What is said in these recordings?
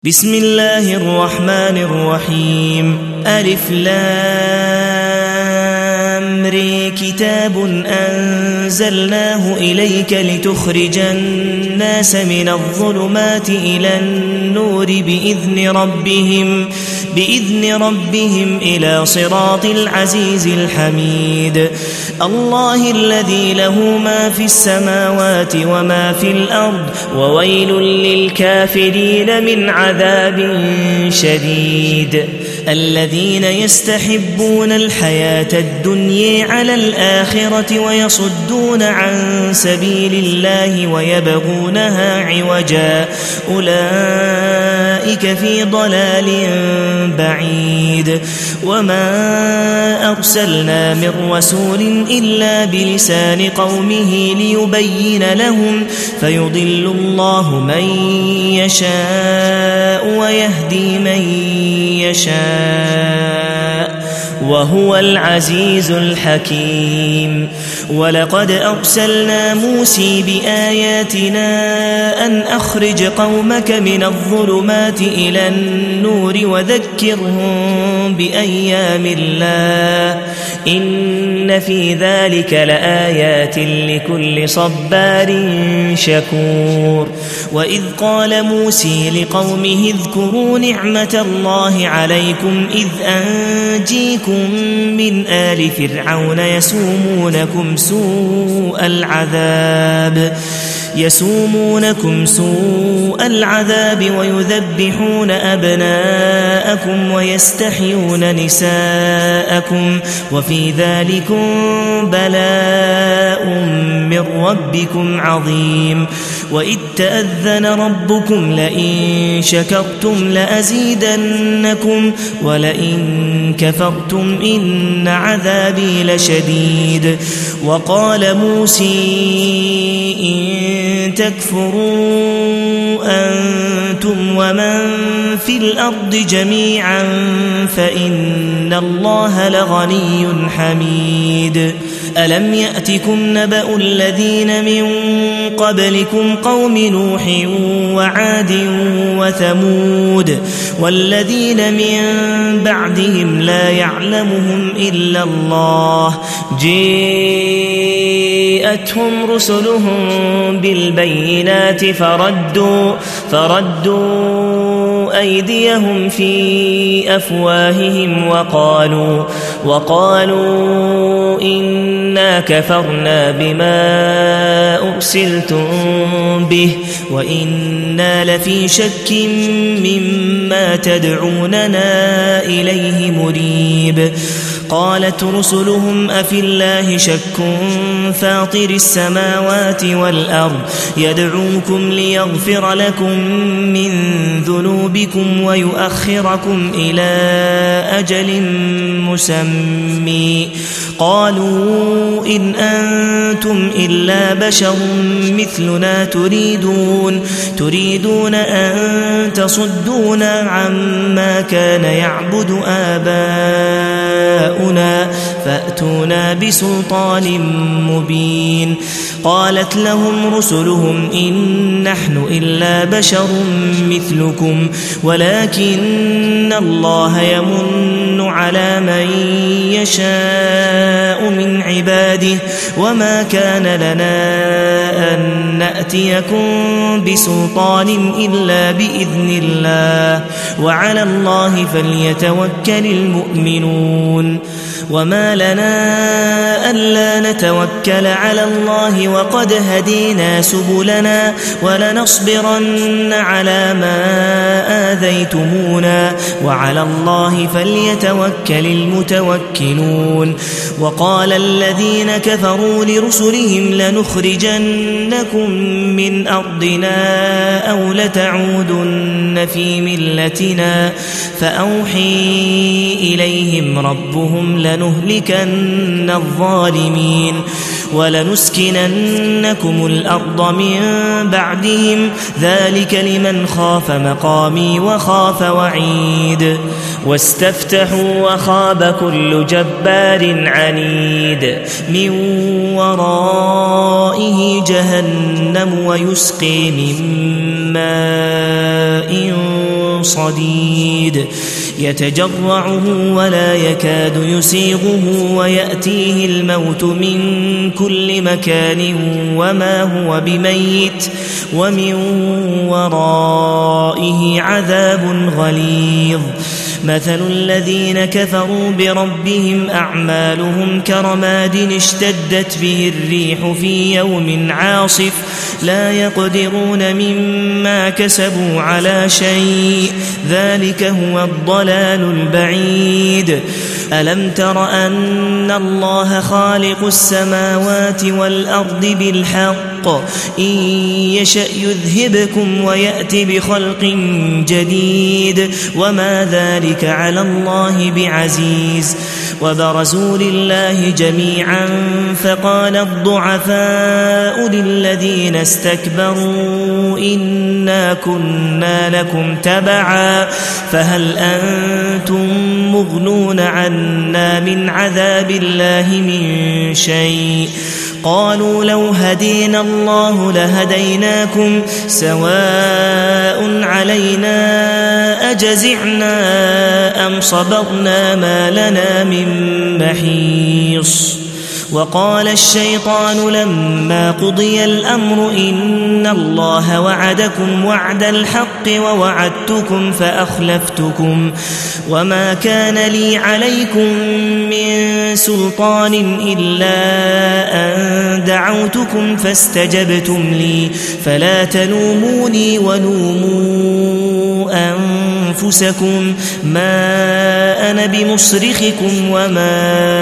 بسم الله الرحمن الرحيم ألف لام ر كتاب أنزلناه إليك لتخرج الناس من الظلمات إلى النور بإذن ربهم إلى صراط العزيز الحميد الله الذي له ما في السماوات وما في الأرض وويل للكافرين من عذاب شديد الذين يستحبون الحياة الدنيا على الآخرة ويصدون عن سبيل الله ويبغونها عوجا أولئك في ضلال بعيد وما أرسلنا من رسول إلا بلسان قومه ليبين لهم فيضل الله من يشاء ويهدي من يشاء وهو العزيز الحكيم ولقد أرسلنا موسى بآياتنا أن أخرج قومك من الظلمات إلى النور وذكرهم بأيام الله إن في ذلك لآيات لكل صبار شكور وإذ قال موسى لقومه اذكروا نعمة الله عليكم إذ أنجيكم من آل فرعون يسومونكم سوء العذاب ويذبحون أبناءكم ويستحيون نساءكم وفي ذلكم بلاء من ربكم عظيم وإذ تأذن ربكم لئن شكرتم لأزيدنكم ولئن كفرتم إن عذابي لشديد وقال موسى إن تكفروا أنتم ومن في الأرض جميعا فإن الله لغني حميد ألم يأتكم نبأ الذين من قبلكم قوم نوح وعاد وثمود والذين من بعدهم لا يعلمهم إلا الله جاءتهم رسلهم بالبينات فردوا أيديهم في أفواههم وقالوا إنا كفرنا بما أرسلتم به وإنا لفي شك مما تدعوننا إليه مريب قالت رسلهم أفي الله شك فاطر السماوات والأرض يدعوكم ليغفر لكم من ذنوبكم ويؤخركم إلى أجل مسمى قالوا إن أنتم إلا بشر مثلنا تريدون أن تصدونا عما كان يعبد آباؤنا فأتونا بسلطان مبين قالت لهم رسلهم إن نحن إلا بشر مثلكم ولكن الله يمن على من يشاء من عباده وما كان لنا أن نأتيكم بسلطان إلا بإذن الله وعلى الله فليتوكل المؤمنون وما لنا ألا نتوكل على الله وقد هدينا سبلنا ولنصبرن على ما آذيتمونا وعلى الله فليتوكل المتوكلون وقال الذين كفروا لرسلهم لنخرجنكم من أرضنا أو لتعودن في ملتنا فأوحي إليهم ربهم لنهلكن الظالمين ولنسكننكم الأرض من بعدهم ذلك لمن خاف مقامي وخاف وعيد واستفتحوا وخاب كل جبار عنيد من ورائه جهنم ويسقي من ماء صديد يتجرعه ولا يكاد يسيغه ويأتيه الموت من كل مكان وما هو بميت ومن ورائه عذاب غليظ مثل الذين كفروا بربهم أعمالهم كرماد اشتدت به الريح في يوم عاصف لا يقدرون مما كسبوا على شيء ذلك هو الضلال البعيد ألم تر أن الله خالق السماوات والأرض بالحق إن يشأ يذهبكم ويأتي بخلق جديد وما ذلك على الله بعزيز وبرزوا لله جميعا فقال الضعفاء للذين استكبروا إنا كنا لكم تبعا فهل أنتم مغنون عنا من عذاب الله من شيء قالوا لو هدينا الله لهديناكم سواء علينا أجزعنا أم صبرنا ما لنا من محيص وقال الشيطان لما قضي الأمر إن الله وعدكم وعد الحق ووعدتكم فأخلفتكم وما كان لي عليكم من سلطان إلا أن دعوتكم فاستجبتم لي فلا تلوموني ولوموا أنفسكم ما أنا بمصرخكم وما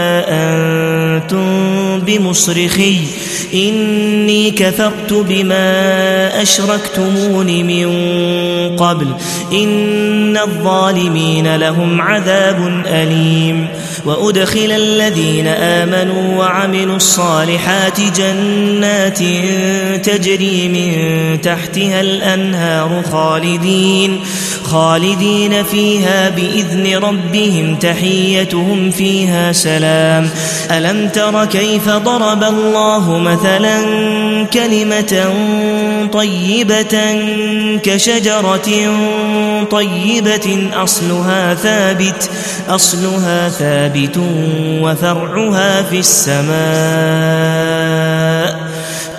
أنتم بمصرخي إني كفرت بما أشركتمون من قبل إن الظالمين لهم عذاب أليم وأدخل الذين آمنوا وعملوا الصالحات جنات تجري من تحتها الأنهار خالدين فيها بإذن ربهم تحيتهم فيها سلام ألم تر كيف ضرب الله مثلا كلمة طيبة كشجرة طيبة أصلها ثابت وفرعها في السماء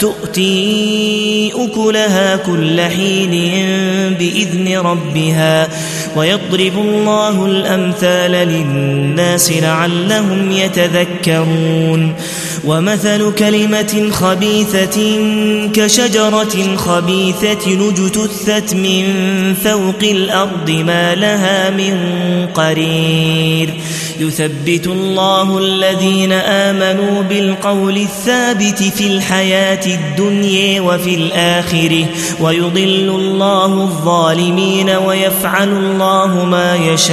تؤتي أكلها كل حين بإذن ربها ويضرب الله الأمثال للناس لعلهم يتذكرون ومثل كلمة خبيثة كشجرة خبيثة اجتثت من فوق الأرض ما لها من قرير يثبت الله الذين آمنوا بالقول الثابت في الحياة الدنيا وفي الآخرة ويضل الله الظالمين ويفعل الله ما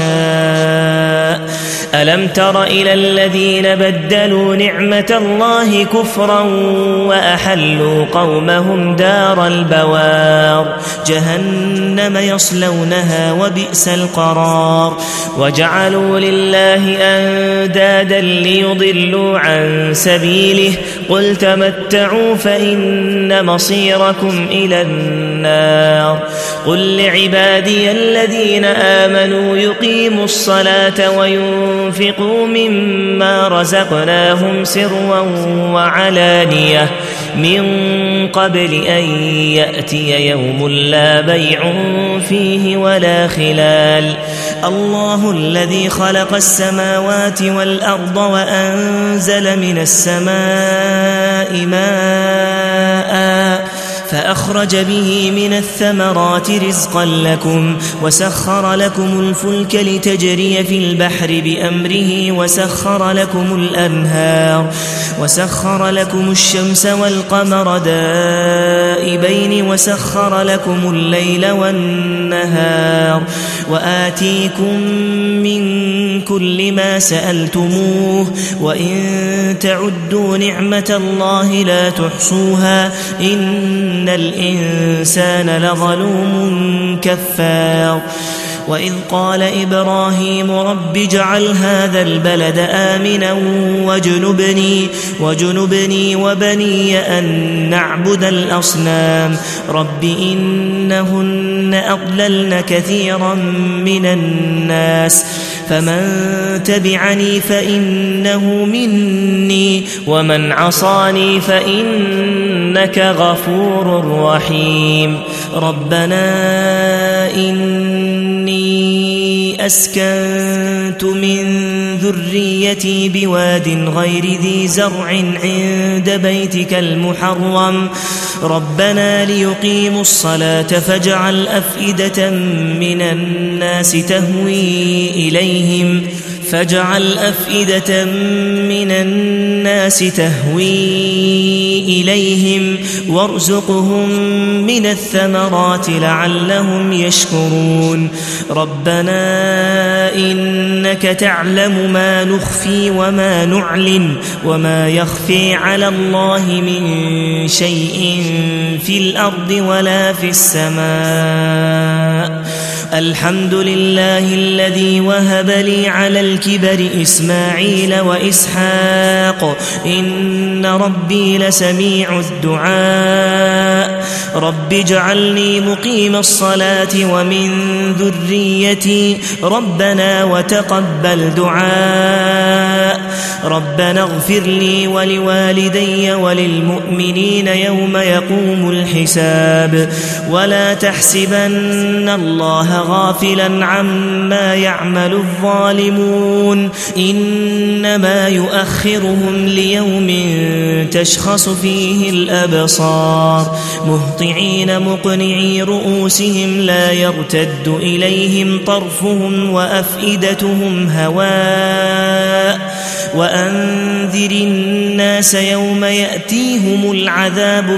يشاء ألم تر إلى الذين بدلوا نعمة الله كفرا وأحلوا قومهم دار البوار جهنم يصلونها وبئس القرار وجعلوا لله أندادا ليضلوا عن سبيله قل تمتعوا فإن مصيركم إلى النار قل لعبادي الذين آمنوا يقيموا الصلاة وينفقوا مما رزقناهم سرا وعلانية من قبل أن يأتي يوم لا بيع فيه ولا خلال الله الذي خلق السماوات والأرض وأنزل من السماء ماء فأخرج به من الثمرات رزقا لكم وسخر لكم الفلك لتجري في البحر بأمره وسخر لكم الأنهار وسخر لكم الشمس والقمر دائبين وسخر لكم الليل والنهار وآتيكم من كل ما سألتموه وإن تعدوا نعمة الله لا تحصوها إن الإنسان لظلوم كفار وإذ قال إبراهيم رب اجعل هذا البلد آمنا واجنبني وبني أن نعبد الأصنام رب إنهن أضللن كثيرا من الناس فمن تبعني فإنه مني ومن عصاني فإنك غفور رحيم ربنا إني أسكنت من ذريتي بواد غير ذي زرع عند بيتك المحرم ربنا ليقيموا الصلاة فاجعل أفئدة من الناس تهوي إليهم وارزقهم من الثمرات لعلهم يشكرون ربنا إنك تعلم ما نخفي وما نعلن وما يخفي على الله من شيء في الأرض ولا في السماء الحمد لله الذي وهب لي على الكبر إسماعيل وإسحاق إن ربي لسميع الدعاء رب اجعلني مقيم الصلاة ومن ذريتي ربنا وتقبل دعاء ربنا اغفر لي ولوالدي وللمؤمنين يوم يقوم الحساب ولا تحسبن الله غافلا عما يعمل الظالمون إنما يؤخرهم ليوم تشخص فيه الأبصار مهطعين مقنعي رؤوسهم لا يرتد إليهم طرفهم وأفئدتهم هواء وأنذر الناس يوم يأتيهم العذاب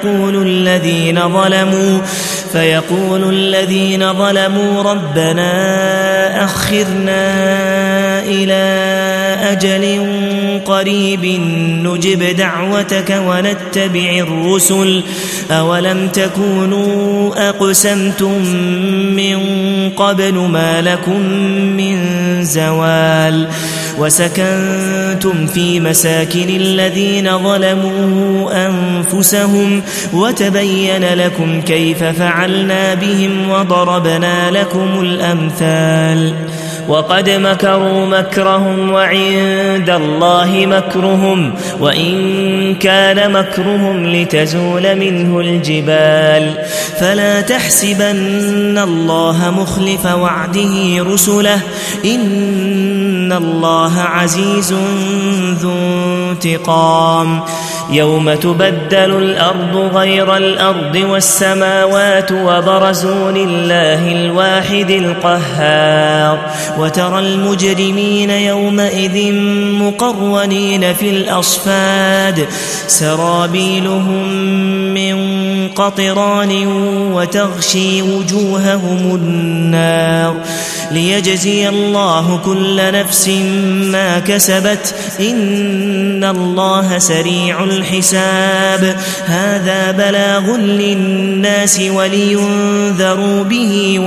فيقول الذين ظلموا ربنا أخرنا إلى أجل قريب نجب دعوتك ونتبع الرسل أولم تكونوا أقسمتم من قبل ما لكم من زوال وسكنتم في مساكن الذين ظلموا أنفسهم وتبين لكم كيف فعلنا بهم وضربنا لكم الأمثال وقد مكروا مكرهم وعند الله مكرهم وإن كان مكرهم لتزول منه الجبال فلا تحسبن الله مخلف وعده رسله إن الله عزيز ذو انتقام يوم تبدل الأرض غير الأرض والسماوات وبرزوا لله الواحد القهار وترى المجرمين يومئذ مقرنين في الأصفاد سرابيلهم من قطران وتغشي وجوههم النار ليجزي الله كل نفس ما كسبت إن الله سريع الحساب هذا بلاغ للناس ولينذروا به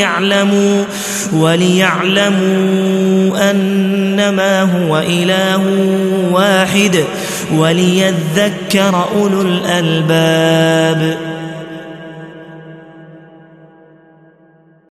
وليعلموا أنما هو إله واحد وليذكر أولو الألباب